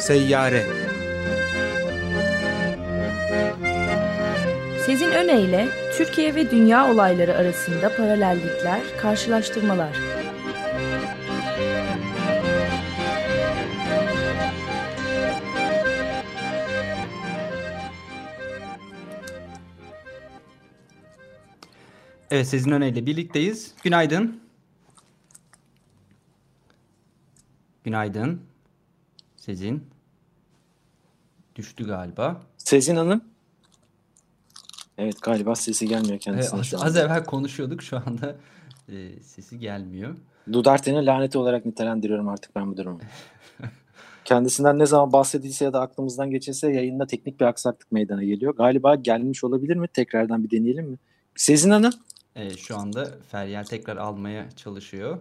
Seyyare. Sezin Öne Türkiye ve dünya olayları arasında paralellikler, karşılaştırmalar. Evet, Sezin Öne ile birlikteyiz. Günaydın. Günaydın. Sezin. Düştü galiba. Sezin Hanım. Evet, galiba sesi gelmiyor kendisine. Az evvel konuşuyorduk, şu anda sesi gelmiyor. Dudarte'nin laneti olarak nitelendiriyorum artık ben bu durumu. Kendisinden ne zaman bahsedilse ya da aklımızdan geçirse yayında teknik bir aksaklık meydana geliyor. Galiba gelmiş olabilir mi? Tekrardan bir deneyelim mi? Sezin Hanım. Şu anda Feryal tekrar almaya çalışıyor.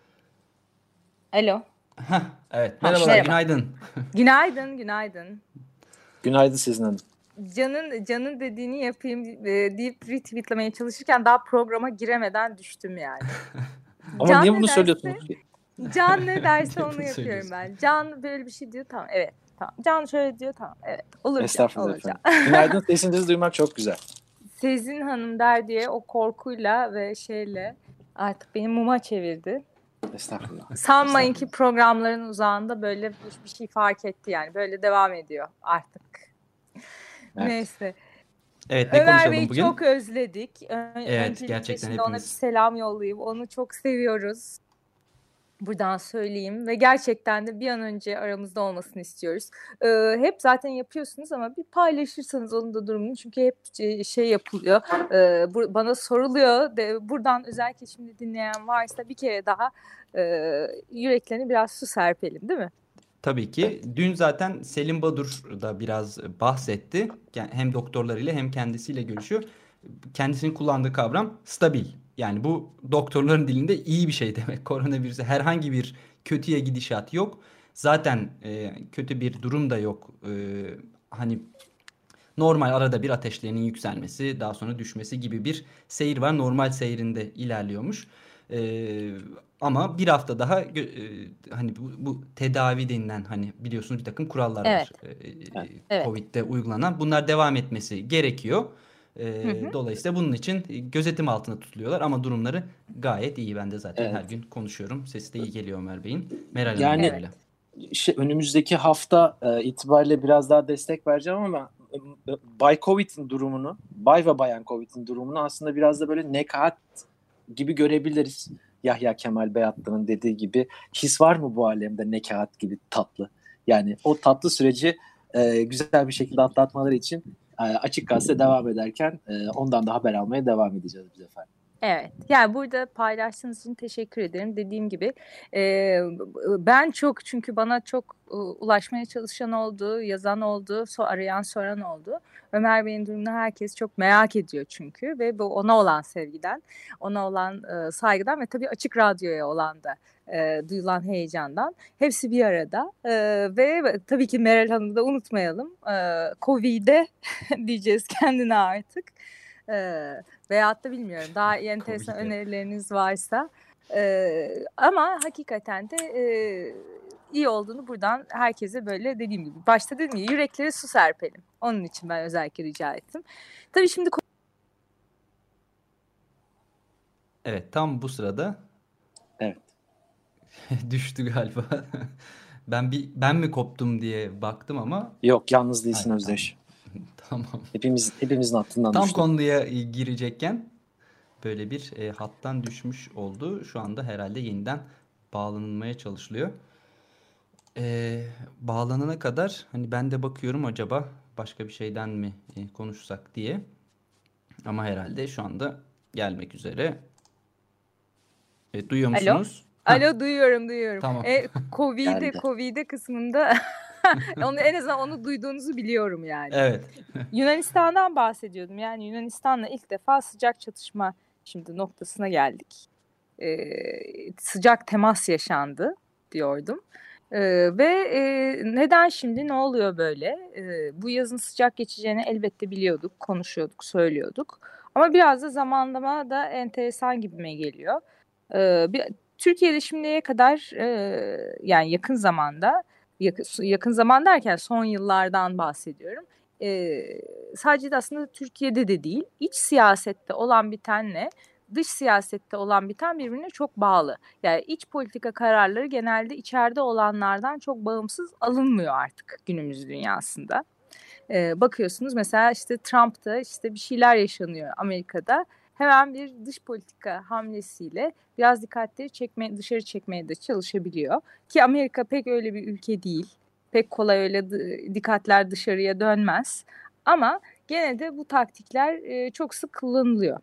Alo. Evet, merhabalar, günaydın. Günaydın. Günaydın Sezin Hanım. Can'ın dediğini yapayım deyip retweetlemeye çalışırken daha programa giremeden düştüm yani. Ama Can niye bunu söylüyorsunuz? Can ne derse onu yapıyorum ben. Can böyle bir şey diyor, tamam, evet. Tamam. Can şöyle diyor, tamam, evet. Olur. Estağfurullah efendim. Günaydın, sesinizi duymak çok güzel. Sezin Hanım der diye o korkuyla ve şeyle artık beni muma çevirdi. Estağfurullah. Sanmayın ki programların uzağında böyle bir şey fark etti yani. Böyle devam ediyor artık. Evet. Neyse. Evet, ne Ömer Bey'i bugün? çok özledik. Evet, gerçekten hepimiz. Ona bir selam yollayayım. Onu çok seviyoruz. Buradan söyleyeyim ve gerçekten de bir an önce aramızda olmasını istiyoruz. Hep zaten yapıyorsunuz ama bir paylaşırsanız onun da durumunu, çünkü hep şey yapılıyor. Bana soruluyor. Buradan özellikle şimdi dinleyen varsa bir kere daha yüreklerine biraz su serpelim, değil mi? Tabii ki. Dün zaten Selim Badur da biraz bahsetti. Hem doktorlarıyla hem kendisiyle görüşüyor. Kendisinin kullandığı kavram stabil. Yani bu doktorların dilinde iyi bir şey demek. Koronavirüse herhangi bir kötüye gidişat yok. Zaten kötü bir durum da yok. Hani normal arada bir ateşlerinin yükselmesi, daha sonra düşmesi gibi bir seyir var. Normal seyrinde ilerliyormuş. Ama bir hafta daha hani bu tedavi denilen, hani biliyorsunuz bir takım kurallar var. Evet. Covid'de uygulanan. Bunlar devam etmesi gerekiyor. Dolayısıyla bunun için gözetim altında tutuluyorlar ama durumları gayet iyi. Ben de zaten her gün konuşuyorum. Sesi de iyi geliyor Ömer Bey'in. Meral Hanım öyle. Önümüzdeki hafta itibariyle biraz daha destek vereceğim ama Bay Covid'in durumunu, Bay ve Bayan Covid'in durumunu aslında biraz da böyle nekaat gibi görebiliriz. Yahya Kemal Beyatlı'nın dediği gibi, his var mı bu alemde nekaat gibi tatlı? Yani o tatlı süreci güzel bir şekilde atlatmaları için Açık Gazete devam ederken ondan da haber almaya devam edeceğiz biz efendim. Evet, yani burada paylaştığınız için teşekkür ederim. Dediğim gibi ben çünkü bana çok ulaşmaya çalışan oldu, yazan oldu, arayan soran oldu. Ömer Bey'in durumunu herkes çok merak ediyor çünkü ve bu ona olan sevgiden, ona olan saygıdan ve tabii Açık Radyo'ya olan da duyulan heyecandan hepsi bir arada ve tabii ki Meral Hanım'ı da unutmayalım. Covid'e diyeceğiz kendine artık. Veyahut da bilmiyorum, daha enteresan önerileriniz varsa, ama hakikaten de iyi olduğunu buradan herkese, böyle dediğim gibi başta dedim ya, yüreklere su serpelim. Onun için ben özellikle rica ettim. Tabii şimdi evet, tam bu sırada düştü galiba. Ben mi koptum diye baktım ama yok, yalnız değilsin Özdeş. Tamam. Hepimizin hattından tam düştü. Tam konuya girecekken böyle bir hattan düşmüş oldu. Şu anda herhalde yeniden bağlanılmaya çalışılıyor. Bağlanana kadar hani ben de bakıyorum acaba başka bir şeyden mi konuşsak diye. Ama herhalde şu anda gelmek üzere. Duyuyor musunuz? Alo, duyuyorum. Tamam. Covid'e kısmında en azından onu duyduğunuzu biliyorum yani. Evet. Yunanistan'dan bahsediyordum. Yani Yunanistan'la ilk defa sıcak çatışma şimdi noktasına geldik. Sıcak temas yaşandı diyordum. Ve neden şimdi, ne oluyor böyle? Bu yazın sıcak geçeceğini elbette biliyorduk, konuşuyorduk, söylüyorduk. Ama biraz da zamanlama da enteresan gibime geliyor. Türkiye'de şimdiye kadar yani yakın zamanda yakın zaman derken son yıllardan bahsediyorum. Sadece de aslında Türkiye'de de değil, iç siyasette olan bitenle dış siyasette olan biten birbirine çok bağlı. Yani iç politika kararları genelde içeride olanlardan çok bağımsız alınmıyor artık günümüz dünyasında. Bakıyorsunuz mesela işte Trump'ta işte bir şeyler yaşanıyor Amerika'da. Hemen bir dış politika hamlesiyle biraz dikkatleri dışarı çekmeye de çalışabiliyor. Ki Amerika pek öyle bir ülke değil. Pek kolay öyle dikkatler dışarıya dönmez. Ama gene de bu taktikler çok sık kullanılıyor.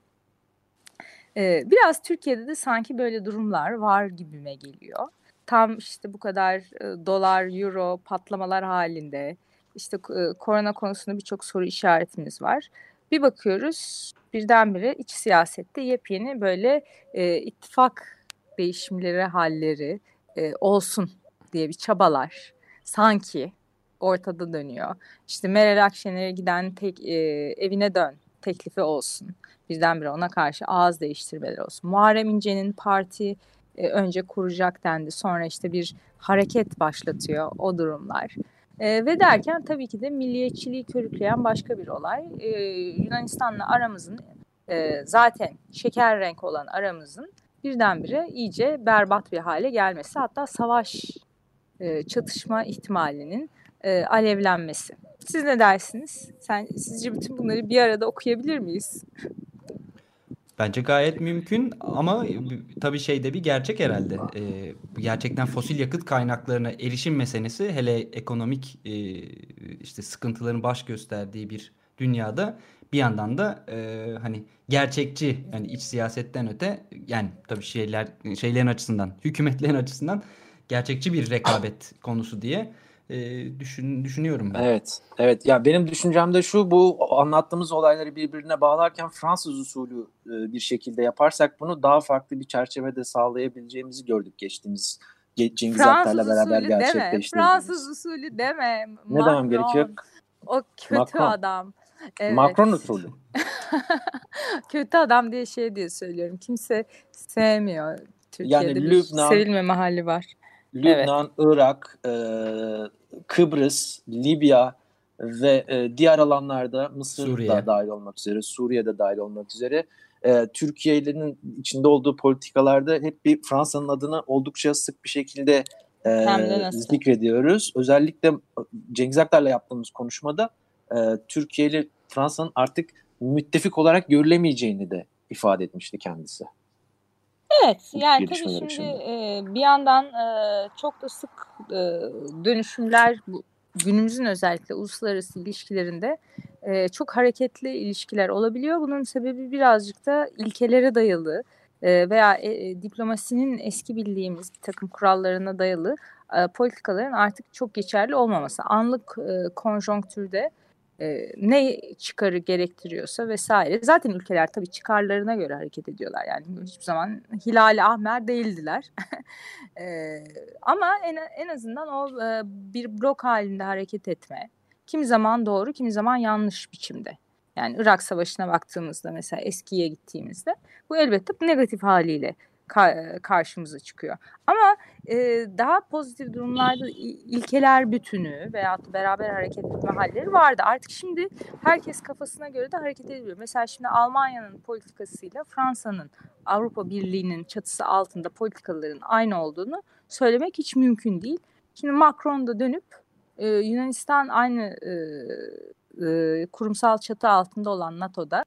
Biraz Türkiye'de de sanki böyle durumlar var gibime geliyor. Tam işte bu kadar dolar, euro patlamalar halinde. İşte korona konusunda birçok soru işaretimiz var. Bir bakıyoruz birdenbire iç siyasette yepyeni böyle ittifak değişimleri halleri olsun diye bir çabalar sanki ortada dönüyor. İşte Meral Akşener'e giden evine dön teklifi olsun. Birdenbire ona karşı ağız değiştirmeler olsun. Muharrem İnce'nin parti önce kuracak dendi. Sonra işte bir hareket başlatıyor o durumlar. Ve derken tabii ki de milliyetçiliği körükleyen başka bir olay. Yunanistan'la aramızın zaten şeker renk olan aramızın birdenbire iyice berbat bir hale gelmesi. Hatta savaş çatışma ihtimalinin alevlenmesi. Siz ne dersiniz? Sizce bütün bunları bir arada okuyabilir miyiz? Bence gayet mümkün ama tabii şeyde bir gerçek herhalde. Gerçekten fosil yakıt kaynaklarına erişim meselesi hele ekonomik işte sıkıntıların baş gösterdiği bir dünyada bir yandan da hani gerçekçi yani iç siyasetten öte yani tabii şeylerin açısından hükümetlerin açısından gerçekçi bir rekabet konusu diye düşünüyorum ben. Evet. Ya benim düşüncem de şu, bu anlattığımız olayları birbirine bağlarken Fransız usulü bir şekilde yaparsak bunu daha farklı bir çerçevede sağlayabileceğimizi gördük geçtiğimiz Cengiz Aktar'la beraber gerçekleştirdiğimiz. Fransız usulü deme. Ne demem gerekiyor? O kötü Macron. adam. Evet. Macron usulü. Kötü adam diye söylüyorum. Kimse sevmiyor. Türkiye'de Yani bir Lübnan, sevilmeme hali var. Lübnan, evet. Irak, Kıbrıs, Libya ve diğer alanlarda Mısır da dahil olmak üzere, Suriye'de dahil olmak üzere Türkiye'nin içinde olduğu politikalarda hep bir Fransa'nın adını oldukça sık bir şekilde zikrediyoruz. Özellikle Cengiz Aktar'la yaptığımız konuşmada Türkiye ile Fransa'nın artık müttefik olarak görülemeyeceğini de ifade etmişti kendisi. Evet, yani tabii şimdi bir yandan çok da sık dönüşümler günümüzün özellikle uluslararası ilişkilerinde çok hareketli ilişkiler olabiliyor. Bunun sebebi birazcık da ilkelere dayalı veya diplomasinin eski bildiğimiz bir takım kurallarına dayalı politikaların artık çok geçerli olmaması. Anlık konjonktürde ne çıkarı gerektiriyorsa vesaire. Zaten ülkeler tabii çıkarlarına göre hareket ediyorlar. Yani hiçbir zaman hilal-i ahmer değildiler. Ama en azından o bir blok halinde hareket etme. Kimi zaman doğru, kimi zaman yanlış biçimde. Yani Irak Savaşı'na baktığımızda mesela eskiye gittiğimizde bu elbette negatif haliyle karşımıza çıkıyor. Ama daha pozitif durumlarda ilkeler bütünü veya beraber hareket etme halleri vardı. Artık şimdi herkes kafasına göre de hareket edebiliyor. Mesela şimdi Almanya'nın politikasıyla Fransa'nın Avrupa Birliği'nin çatısı altında politikaların aynı olduğunu söylemek hiç mümkün değil. Şimdi Macron da dönüp Yunanistan aynı kurumsal çatı altında olan NATO'da.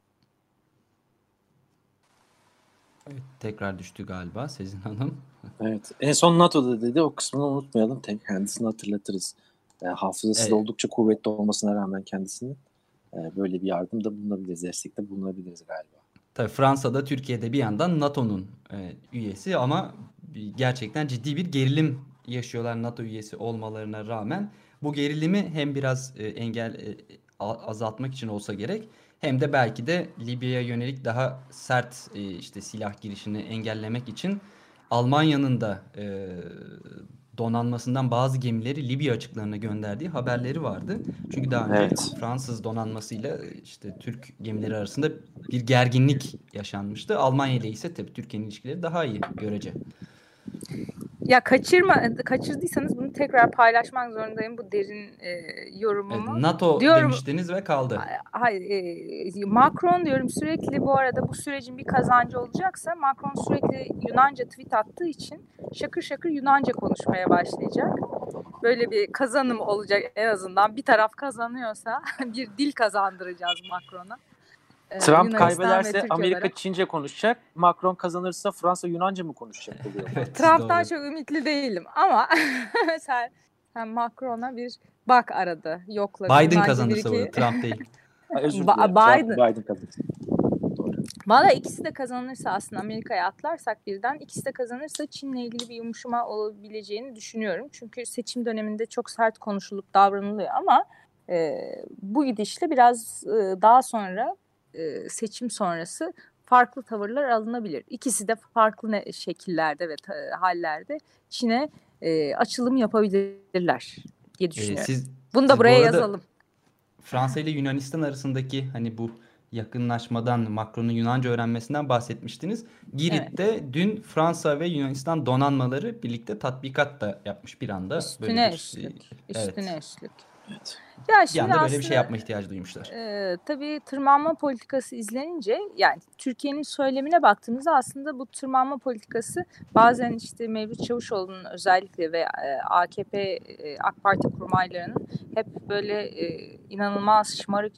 Evet, tekrar düştü galiba Sezin Hanım. Evet. En son NATO'da dedi. O kısmını unutmayalım. Kendisini hatırlatırız. Hafızası da oldukça kuvvetli olmasına rağmen kendisinin böyle bir yardımda bulunabiliriz. Destekte bulunabiliriz galiba. Tabii Fransa'da, Türkiye'de bir yandan NATO'nun üyesi ama gerçekten ciddi bir gerilim yaşıyorlar NATO üyesi olmalarına rağmen. Bu gerilimi hem biraz azaltmak için olsa gerek hem de belki de Libya'ya yönelik daha sert işte silah girişini engellemek için Almanya'nın da donanmasından bazı gemileri Libya açıklarına gönderdiği haberleri vardı. Çünkü daha önce Fransız donanmasıyla işte Türk gemileri arasında bir gerginlik yaşanmıştı. Almanya ile ise tabii Türkiye'nin ilişkileri daha iyi görece. Ya kaçırdıysanız bunu tekrar paylaşmak zorundayım, bu derin yorumumu. Evet, NATO Diyorum, demiştiniz ve kaldı. hayır, Macron diyorum sürekli, bu arada bu sürecin bir kazancı olacaksa Macron sürekli Yunanca tweet attığı için şakır şakır Yunanca konuşmaya başlayacak. Böyle bir kazanım olacak en azından. Bir taraf kazanıyorsa bir dil kazandıracağız Macron'a. Trump Yunanistan ve kaybederse Türkiye Amerika olarak. Çince konuşacak. Macron kazanırsa Fransa Yunanca mı konuşacak oluyor? Evet, Trump'tan doğru. çok ümitli değilim ama sen Macron'a bir bak arada. Yokla. Biden Yunanca kazanırsa bir bu iki. arada, Trump değil. Özür Biden. dilerim. Biden kazanırsa. Doğru. Valla ikisi de kazanırsa, aslında Amerika'ya atlarsak birden, ikisi de kazanırsa Çin'le ilgili bir yumuşama olabileceğini düşünüyorum. Çünkü seçim döneminde çok sert konuşulup davranılıyor ama bu gidişle biraz daha sonra seçim sonrası farklı tavırlar alınabilir. İkisi de farklı şekillerde ve hallerde Çin'e açılım yapabilirler diye düşünüyorum. Bunu da siz buraya bu arada yazalım. Fransa ile Yunanistan arasındaki hani bu yakınlaşmadan, Macron'un Yunanca öğrenmesinden bahsetmiştiniz. Girit'te dün Fransa ve Yunanistan donanmaları birlikte tatbikat da yapmış bir anda. Üstüne bir üstlük. evet, Üstüne üstlük. Evet. Ya bir şimdi anda böyle bir aslında şey yapma ihtiyacı duymuşlar. tabii tırmanma politikası izlenince, yani Türkiye'nin söylemine baktığımızda aslında bu tırmanma politikası bazen işte Mevlüt Çavuşoğlu'nun özellikle ve AKP, AK Parti kurmaylarının hep böyle inanılmaz şımarık.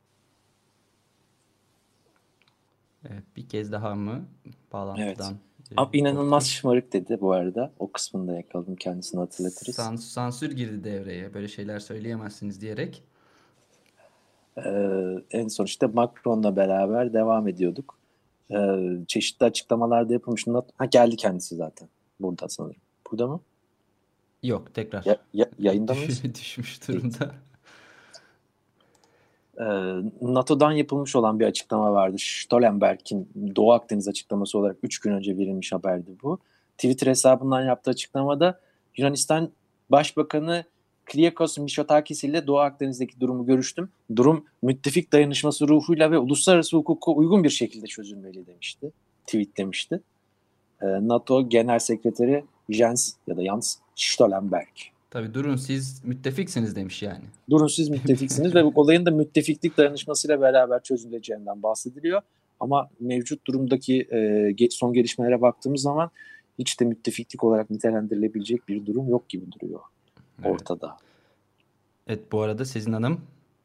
Evet, bir kez daha mı bağlantıdan? Abi inanılmaz koptu? şımarık dedi bu arada. O kısmını da yakaladım, kendisini hatırlatırız. Sansür girdi devreye. Böyle şeyler söyleyemezsiniz diyerek. En son işte Macron'la beraber devam ediyorduk. Çeşitli açıklamalarda yapılmış. Geldi kendisi zaten. Burada sanırım. Burada mı? Yok, tekrar. Yayında mıyız? Düşmüş durumda. NATO'dan yapılmış olan bir açıklama vardı. Stoltenberg'in Doğu Akdeniz açıklaması olarak 3 gün önce verilmiş haberdi bu. Twitter hesabından yaptığı açıklamada Yunanistan Başbakanı Kyriakos Mitsotakis ile Doğu Akdeniz'deki durumu görüştüm. Durum müttefik dayanışması ruhuyla ve uluslararası hukuka uygun bir şekilde çözülmeli demişti. Tweetlemişti. NATO Genel Sekreteri Jens Stoltenberg. Tabii, durun siz müttefiksiniz demiş yani. Durun siz müttefiksiniz ve bu olayın da müttefiklik dayanışmasıyla beraber çözüleceğinden bahsediliyor. Ama mevcut durumdaki son gelişmelere baktığımız zaman hiç de müttefiklik olarak nitelendirilebilecek bir durum yok gibi duruyor ortada. Evet, bu arada Sezin Hanım.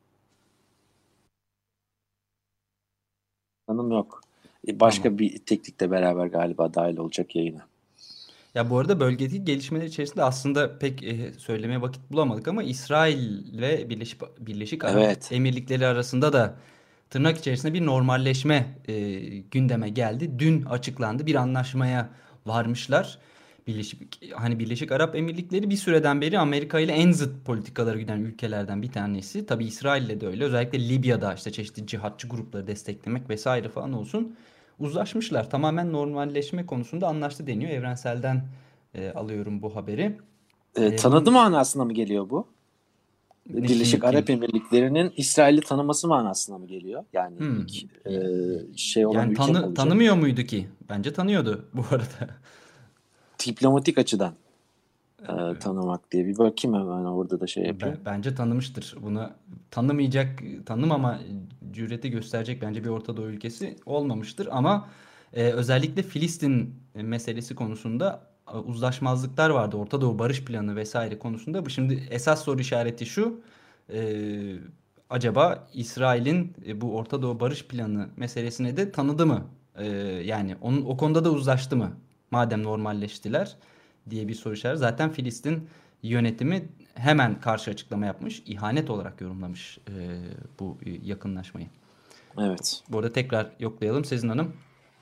Hanım yok. Başka bir teknikle beraber galiba dahil olacak yayına. Ya bu arada bölgedeki gelişmeler içerisinde aslında pek söylemeye vakit bulamadık ama İsrail ve Birleşik Arap Emirlikleri arasında da tırnak içerisinde bir normalleşme gündeme geldi. Dün açıklandı. Bir anlaşmaya varmışlar. Birleşik Arap Emirlikleri bir süreden beri Amerika ile en zıt politikaları güden ülkelerden bir tanesi. Tabii İsrail'le de öyle. Özellikle Libya'da işte çeşitli cihatçı grupları desteklemek vesaire falan olsun. Uzlaşmışlar. Tamamen normalleşme konusunda anlaştı deniyor. Evrensel'den alıyorum bu haberi. Tanıdı manasına mı geliyor bu? Birleşik Arap Emirlikleri'nin İsrail'i tanıması manasına mı geliyor? Yani olan yani tanımıyor muydu ki? Bence tanıyordu bu arada. Diplomatik açıdan tanımak diye bir bakayım hemen, orada da şey yapayım. Bence tanımıştır. Bunu tanımama cüreti gösterecek bence bir Orta Doğu ülkesi olmamıştır ama özellikle Filistin meselesi konusunda uzlaşmazlıklar vardı. Orta Doğu Barış Planı vesaire konusunda. Bu şimdi esas soru işareti şu. Acaba İsrail'in bu Orta Doğu Barış Planı meselesine de tanıdı mı? Yani o konuda da uzlaştı mı? Madem normalleştiler diye bir soru işareti. Zaten Filistin yönetimi hemen karşı açıklama yapmış. İhanet olarak yorumlamış bu yakınlaşmayı. Evet. Bu arada tekrar yoklayalım Sezin Hanım.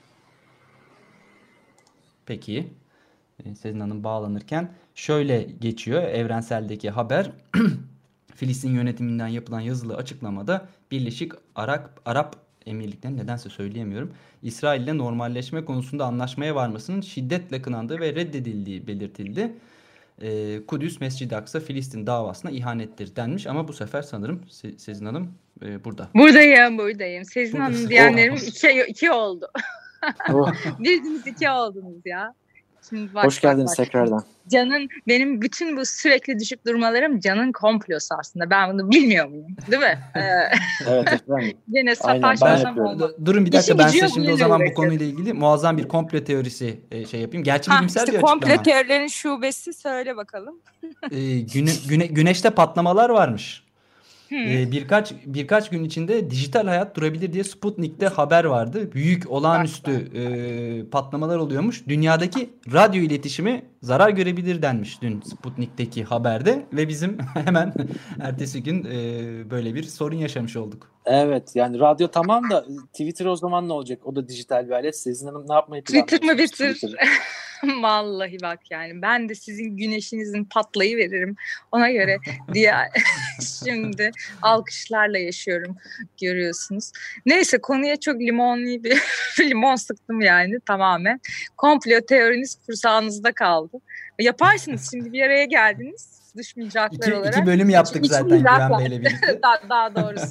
Peki. Sezin Hanım bağlanırken şöyle geçiyor Evrensel'deki haber. Filistin yönetiminden yapılan yazılı açıklamada Birleşik Arap Emirlikleri, nedense söyleyemiyorum, İsrail ile normalleşme konusunda anlaşmaya varmasının şiddetle kınandığı ve reddedildiği belirtildi. Kudüs Mescid-i Aksa Filistin davasına ihanettir denmiş ama bu sefer sanırım Sezin Hanım burada. Buradayım. Sezin Hanım diyenlerim iki oldu. Bildiniz, iki oldunuz ya. Şimdi bak, Hoş geldiniz bak. tekrardan. Can'ın, benim bütün bu sürekli düşüp durmalarım Can'ın komplosu aslında. Ben bunu bilmiyor muyum? Değil mi? Evet efendim. Gene Aynen, ben sataşmasam yapıyorum. olmaz. Durun bir dakika, İşi ben gücü size yok, şimdi o bununla zaman bu uğraşıyorum. konuyla ilgili muazzam bir komplo teorisi şey yapayım. Gerçi bilimsel İşte bir komplo açıklama. teorilerin şubesi, söyle bakalım. Güneşte patlamalar varmış. Hı. Birkaç gün içinde dijital hayat durabilir diye Sputnik'te haber vardı. Büyük olağanüstü patlamalar oluyormuş. Dünyadaki radyo iletişimi zarar görebilir denmiş dün Sputnik'teki haberde ve bizim hemen ertesi gün böyle bir sorun yaşamış olduk. Evet, yani radyo tamam da Twitter o zaman ne olacak? O da dijital bir alet. Sezin Hanım ne yapmayı Twitter mı planlıyorsunuz? bitir? Vallahi bak, yani ben de sizin güneşinizin patlayıveririm ona göre diye şimdi alkışlarla yaşıyorum, görüyorsunuz. Neyse, konuya çok limonlu bir limon sıktım yani tamamen. Komplo teoriniz kursağınızda kaldı. Yaparsınız, şimdi bir araya geldiniz dış mihraklar olarak. İki bölüm yaptık İç zaten mihraklar. Güven Bey'le birlikte. Daha doğrusu.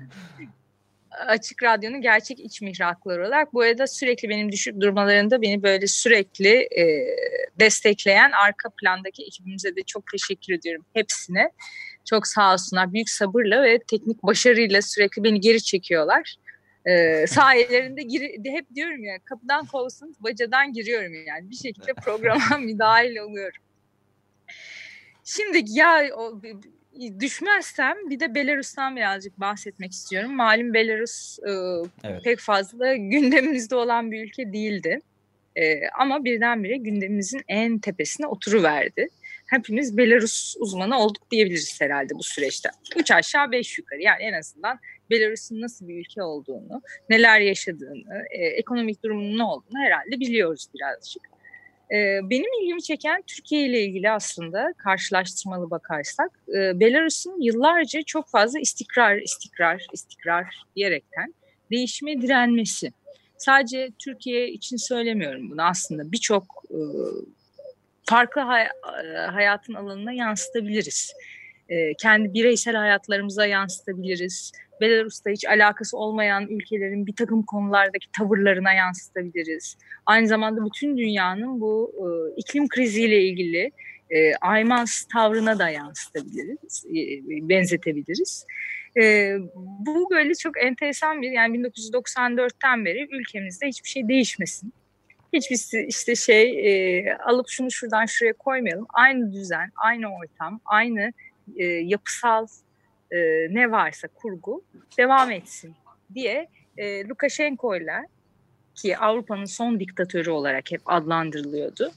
Açık Radyo'nun gerçek iç mihrakları olarak. Bu arada sürekli benim düşüp durmalarında beni böyle sürekli destekleyen arka plandaki ekibimize de çok teşekkür ediyorum, hepsine. Çok sağ olsunlar. Büyük sabırla ve teknik başarıyla sürekli beni geri çekiyorlar. Sayelerinde hep diyorum ya, kapıdan kovsanız bacadan giriyorum yani. Bir şekilde programa müdahil oluyorum. Şimdi ya düşmezsem bir de Belarus'tan birazcık bahsetmek istiyorum. Malum Belarus Evet. pek fazla gündemimizde olan bir ülke değildi. Ama birdenbire gündemimizin en tepesine oturuverdi. Hepimiz Belarus uzmanı olduk diyebiliriz herhalde bu süreçte. 3 aşağı 5 yukarı, yani en azından Belarus'un nasıl bir ülke olduğunu, neler yaşadığını, ekonomik durumunun ne olduğunu herhalde biliyoruz birazcık. Benim ilgimi çeken Türkiye ile ilgili aslında karşılaştırmalı bakarsak, Belarus'un yıllarca çok fazla istikrar diyerekten değişime direnmesi. Sadece Türkiye için söylemiyorum bunu, aslında birçok farklı hayatın alanına yansıtabiliriz. Kendi bireysel hayatlarımıza yansıtabiliriz. Belarus'ta hiç alakası olmayan ülkelerin bir takım konulardaki tavırlarına yansıtabiliriz. Aynı zamanda bütün dünyanın bu iklim kriziyle ilgili aymaz tavrına da yansıtabiliriz, benzetebiliriz. Bu böyle çok enteresan bir, yani 1994'ten beri ülkemizde hiçbir şey değişmesin. Hiçbir işte alıp şunu şuradan şuraya koymayalım. Aynı düzen, aynı ortam, aynı yapısal ne varsa kurgu devam etsin diye Lukashenko'yla, ki Avrupa'nın son diktatörü olarak hep adlandırılıyordu.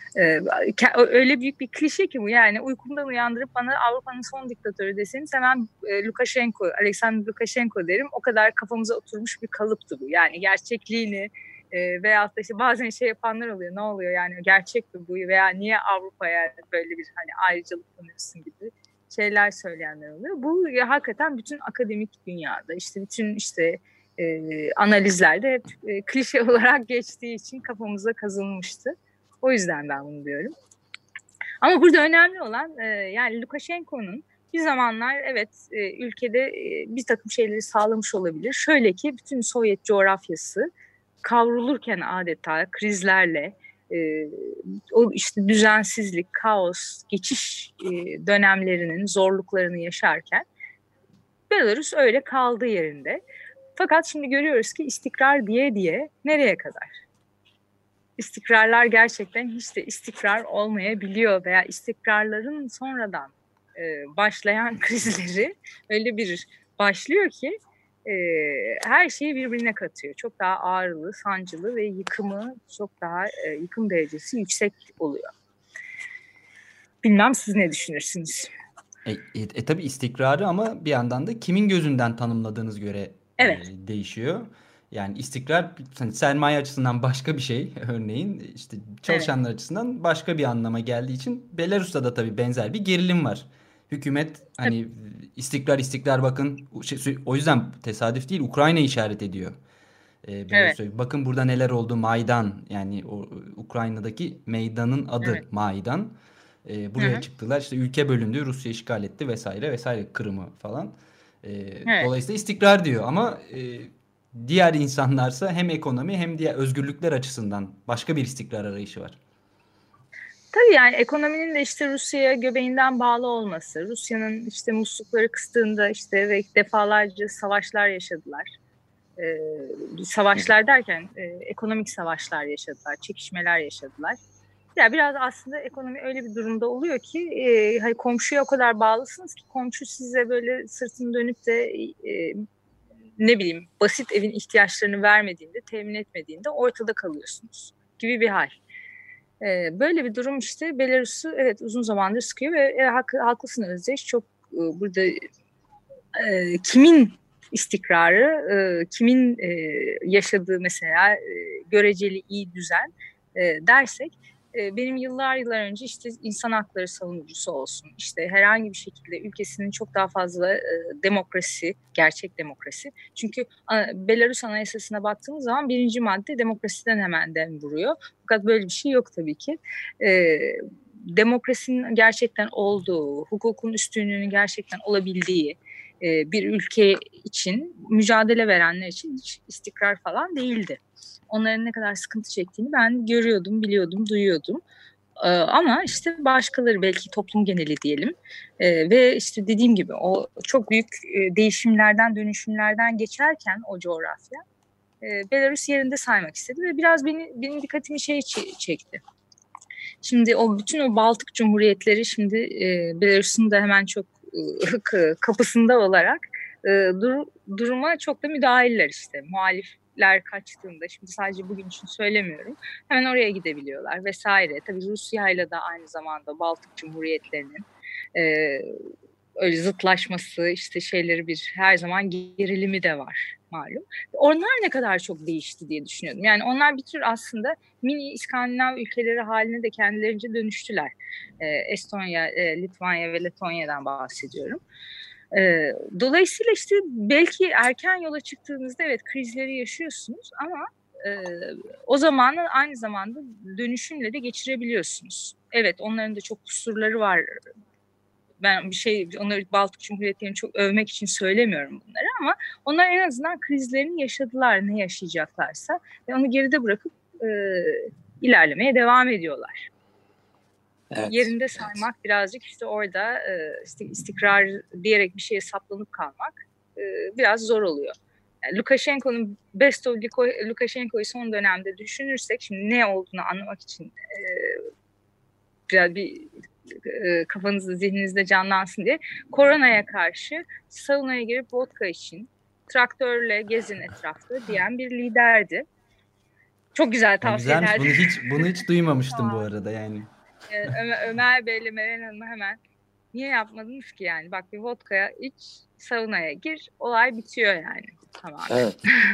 Öyle büyük bir klişe ki bu, yani uykumdan uyandırıp bana Avrupa'nın son diktatörü deseniz hemen Alexander Lukashenko derim. O kadar kafamıza oturmuş bir kalıptı bu. Yani gerçekliğini veyahut da işte bazen şey yapanlar oluyor, ne oluyor yani, gerçek mi bu veya niye Avrupa'ya böyle bir hani ayrıcalık tanıyorsun gibi şeyler söyleyenler oluyor. Bu hakikaten bütün akademik dünyada, işte bütün işte analizlerde hep klişe olarak geçtiği için kafamıza kazınmıştı. O yüzden ben bunu diyorum. Ama burada önemli olan yani Lukashenko'nun bir zamanlar evet ülkede bir takım şeyleri sağlamış olabilir. Şöyle ki bütün Sovyet coğrafyası kavrulurken adeta krizlerle, o işte düzensizlik, kaos, geçiş dönemlerinin zorluklarını yaşarken Belarus öyle kaldığı yerinde. Fakat şimdi görüyoruz ki istikrar diye nereye kadar? İstikrarlar gerçekten hiç de istikrar olmayabiliyor veya istikrarların sonradan başlayan krizleri öyle bir başlıyor ki her şeyi birbirine katıyor. Çok daha ağırlı, sancılı ve yıkımı çok daha yıkım derecesi yüksek oluyor. Bilmem siz ne düşünürsünüz? Tabii istikrarı ama bir yandan da kimin gözünden tanımladığınız göre Evet. değişiyor. Yani istikrar hani sermaye açısından başka bir şey örneğin, işte çalışanlar açısından başka bir anlama geldiği için Belarus'ta da tabii benzer bir gerilim var. Hükümet hani istikrar bakın, o yüzden tesadüf değil, Ukrayna işaret ediyor. Bakın burada neler oldu, Maydan, yani o Ukrayna'daki meydanın adı Maydan. Buraya çıktılar, işte ülke bölündü, Rusya işgal etti vesaire vesaire, Kırım'ı falan. Dolayısıyla istikrar diyor ama diğer insanlarsa hem ekonomi hem diğer özgürlükler açısından başka bir istikrar arayışı var. Tabii yani ekonominin de işte Rusya'ya göbeğinden bağlı olması, Rusya'nın işte muslukları kıstığında işte ve defalarca savaşlar yaşadılar. Savaşlar derken ekonomik savaşlar yaşadılar, çekişmeler yaşadılar. Ya biraz aslında ekonomi öyle bir durumda oluyor ki hani komşuya o kadar bağlısınız ki komşu size böyle sırtını dönüp de ne bileyim basit evin ihtiyaçlarını vermediğinde, temin etmediğinde ortada kalıyorsunuz gibi bir hal. Böyle bir durum işte Belarus'u evet uzun zamandır sıkıyor ve haklısın Özdeş, çok burada kimin istikrarı, kimin yaşadığı mesela göreceli iyi düzen dersek benim yıllar önce işte insan hakları savunucusu olsun, işte herhangi bir şekilde ülkesinin çok daha fazla demokrasi, gerçek demokrasi. Çünkü Belarus Anayasası'na baktığımız zaman 1. madde demokrasiden hemen dem vuruyor. Fakat böyle bir şey yok tabii ki. Demokrasinin gerçekten olduğu, hukukun üstünlüğünün gerçekten olabildiği bir ülke için, mücadele verenler için hiç istikrar falan değildi. Onların ne kadar sıkıntı çektiğini ben görüyordum, biliyordum, duyuyordum. Ama işte başkaları, belki toplum geneli diyelim ve işte dediğim gibi o çok büyük değişimlerden, dönüşümlerden geçerken o coğrafya Belarus yerinde saymak istedi ve biraz benim dikkatimi çekti. Şimdi bütün o Baltık Cumhuriyetleri şimdi Belarus'un da hemen çok kapısında olarak duruma çok da müdahiller işte. Muhalifler kaçtığında, şimdi sadece bugün için söylemiyorum, hemen oraya gidebiliyorlar vesaire. Tabii Rusya'yla da aynı zamanda Baltık Cumhuriyetlerinin öyle zıtlaşması, işte şeyleri her zaman gerilimi de var malum. Onlar ne kadar çok değişti diye düşünüyordum. Yani onlar bir tür aslında mini İskandinav ülkeleri haline de kendilerince dönüştüler. Estonya, Litvanya ve Letonya'dan bahsediyorum. Dolayısıyla işte belki erken yola çıktığınızda evet krizleri yaşıyorsunuz ama o zamanı aynı zamanda dönüşümle de geçirebiliyorsunuz. Evet, onların da çok kusurları var. Ben onları Baltık Cumhuriyetlerini çok övmek için söylemiyorum bunları ama onlar en azından krizlerini yaşadılar, ne yaşayacaklarsa ve onu geride bırakıp ilerlemeye devam ediyorlar. Evet, yerinde saymak birazcık işte orada işte istikrar diyerek bir şeye saplanıp kalmak biraz zor oluyor. Yani Lukashenko'nun Best of Lukashenko'yu son dönemde düşünürsek, şimdi ne olduğunu anlamak için biraz bir kafanızda, zihninizde canlansın diye, koronaya karşı saunaya girip vodka için traktörle gezin etrafta diyen bir liderdi. Çok güzel tavsiyeler. Güzelmiş. Bunu hiç duymamıştım bu arada yani. Ömer Bey'le Meral Hanım'a hemen niye yapmadınız ki yani? Bak, bir vodkaya iç, saunaya gir, olay bitiyor yani. Tamam. Evet.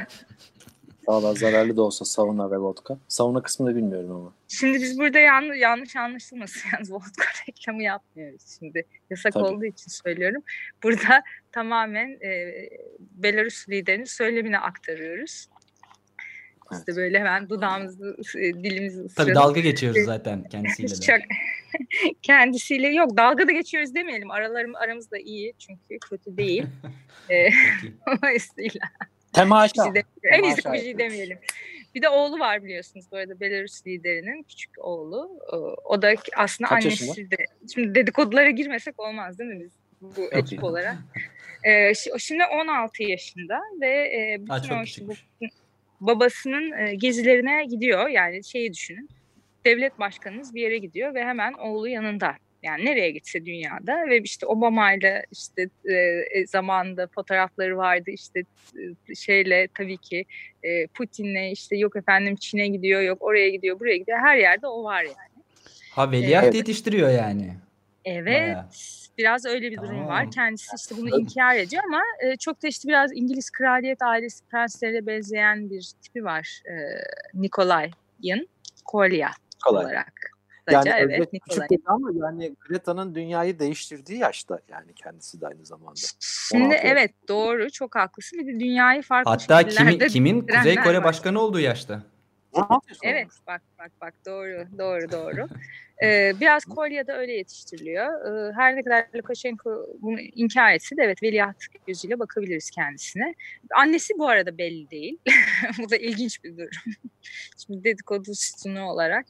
Valla zararlı da olsa sauna ve vodka. Sauna kısmını bilmiyorum ama. Şimdi biz burada yanlış anlaşılmasın. Yalnız vodka reklamı yapmıyoruz şimdi. Yasak Tabii. olduğu için söylüyorum. Burada tamamen Belarus liderinin söylemini aktarıyoruz. Evet. İşte böyle hemen dudağımızı, dilimizi ısıralım. Tabii dalga geçiyoruz zaten kendisiyle de. Çok, kendisiyle yok, dalga da geçiyoruz demeyelim. Aramız da iyi çünkü kötü değil. Dolayısıyla. Temaşa. En iyisi bir şey demeyelim. Bir de oğlu var biliyorsunuz bu arada, Belarus liderinin küçük oğlu. O da aslında Kaç annesi yaşında? de. Şimdi dedikodulara girmesek olmaz değil mi biz bu ekip olarak? Şimdi 16 yaşında ve bütün babasının gezilerine gidiyor. Yani şeyi düşünün. Devlet başkanınız bir yere gidiyor ve hemen oğlu yanında. Yani nereye gitse dünyada ve işte Obama'yla işte zamanında fotoğrafları vardı, işte şeyle tabii ki Putin'le, işte yok efendim Çin'e gidiyor, yok oraya gidiyor, buraya gidiyor, her yerde o var yani. Ha, veliaht yetiştiriyor yani. Evet. Bayağı. Biraz öyle bir durum var. Kendisi işte bunu inkar ediyor ama çok da işte biraz İngiliz kraliyet ailesi prenslerine benzeyen bir tipi var. Nikolay'ın Kolya olarak. Yani evet, küçük ama yani Greta'nın dünyayı değiştirdiği yaşta yani kendisi de aynı zamanda. Şimdi evet, doğru, çok haklısın. Bir de dünyayı farklı hatta şekillerde kimin Kuzey Kore başkanı olduğu yaşta. Evet, bak doğru. Biraz Kolya'da öyle yetiştiriliyor. Her ne kadar Lukashenko bunu inkar etse de evet, veliaht gözüyle bakabiliriz kendisine. Annesi bu arada belli değil. Bu da ilginç bir durum. Şimdi dedikodu sütunu olarak.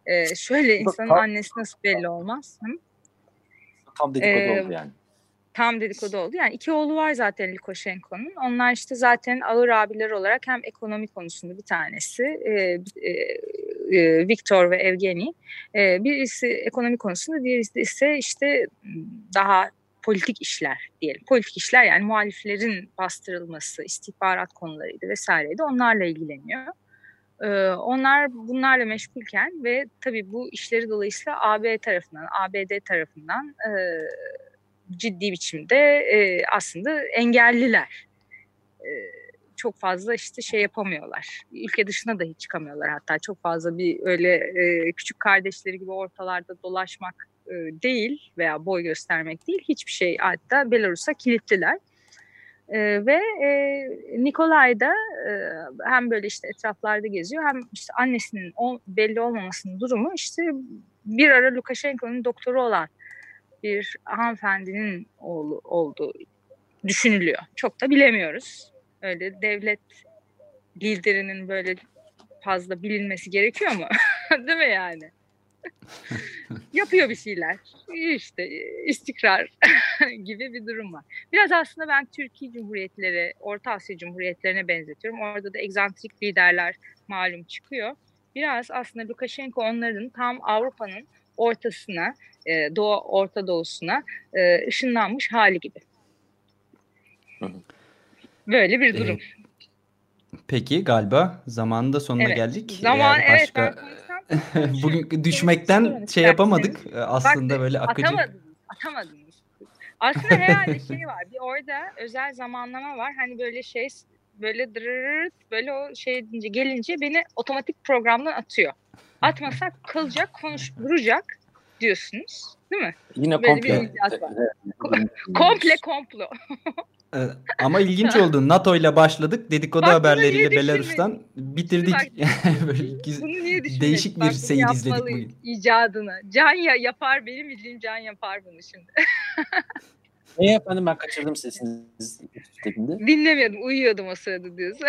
Şöyle insanın annesi nasıl belli olmaz? Hı? Tam dedikodu oldu yani. Tam dedikodu oldu. Yani 2 oğlu var zaten Lukashenko'nun. Onlar işte zaten ağır abiler olarak hem ekonomi konusunda bir tanesi Viktor ve Evgeni. Birisi ekonomi konusunda, diğerisi ise işte daha politik işler diyelim. Politik işler yani muhaliflerin bastırılması, istihbarat konularıydı vesaireydi. Onlarla ilgileniyor. Onlar bunlarla meşgulken ve tabii bu işleri dolayısıyla ABD tarafından ciddi biçimde aslında engelliler. Çok fazla işte şey yapamıyorlar. Ülke dışına da hiç çıkamıyorlar hatta. Çok fazla bir öyle küçük kardeşleri gibi ortalarda dolaşmak değil veya boy göstermek değil. Hiçbir şey, hatta Belarus'a kilitliler. Ve Nikolay da hem böyle işte etraflarda geziyor hem işte annesinin belli olmamasının durumu işte bir ara Lukashenko'nun doktoru olan bir hanımefendinin oğlu olduğu düşünülüyor. Çok da bilemiyoruz. Öyle devlet liderinin böyle fazla bilinmesi gerekiyor mu? Değil mi yani? Yapıyor bir şeyler. İşte istikrar gibi bir durum var. Biraz aslında ben Türkiye Cumhuriyetleri, Orta Asya Cumhuriyetlerine benzetiyorum. Orada da egzantrik liderler malum çıkıyor. Biraz aslında Lukashenko onların tam Avrupa'nın ortasına, Orta Doğu'suna ışınlanmış hali gibi. Böyle bir durum. Peki galiba zamanın da sonuna geldik. Zaman başka bugün düşmekten şey yapamadık. Aslında bak, böyle akıcı. Atamadınız. Aslında herhalde şey var. Bir orada özel zamanlama var. Hani böyle şey böyle böyle o şey deyince gelince beni otomatik programdan atıyor. Atmasak kalacak, duracak diyorsunuz. Değil mi? Yine böyle komple. Komple komplo. Ama ilginç oldu. NATO ile başladık. Dedikodu haberleriyle Belarus'tan bitirdik. Bunu niye değişik bir seyir izledik bugün. İcadını. Can yapar, benim bildiğim Can yapar bunu şimdi. Ne efendim, ben kaçırdım sesiniz dediğinde. Dinlemiyordum, uyuyordum o sırada diyorsun.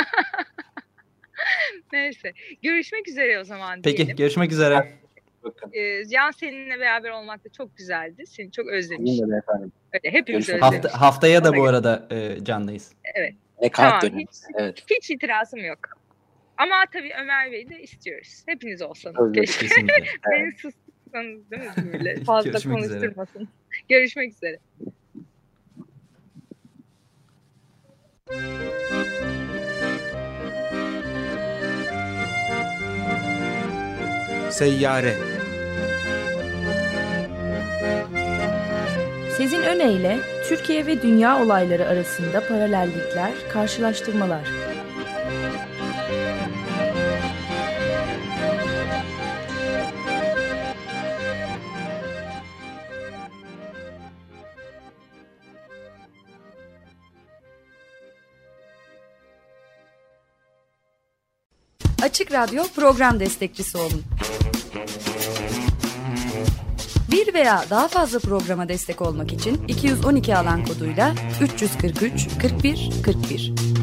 Neyse. Görüşmek üzere o zaman diyelim. Peki, görüşmek üzere. Can seninle beraber olmak da çok güzeldi. Seni çok özlemişim. Yine de efendim. Öyle, hepimiz özlemişiz. Haftaya da bu arada Can'dayız. Evet. Tamam, hiç itirazım yok. Ama tabii Ömer Bey'i de istiyoruz. Hepiniz olsanız. Kesinlikle. Beni sustursanız değil mi? Böyle fazla konuşturmasın. Görüşmek üzere. Seyyare. Sezin Öne Türkiye ve dünya olayları arasında paralellikler, karşılaştırmalar. Açık Radyo program destekçisi olun. Bir veya daha fazla programa destek olmak için 212 alan koduyla 343 41 41.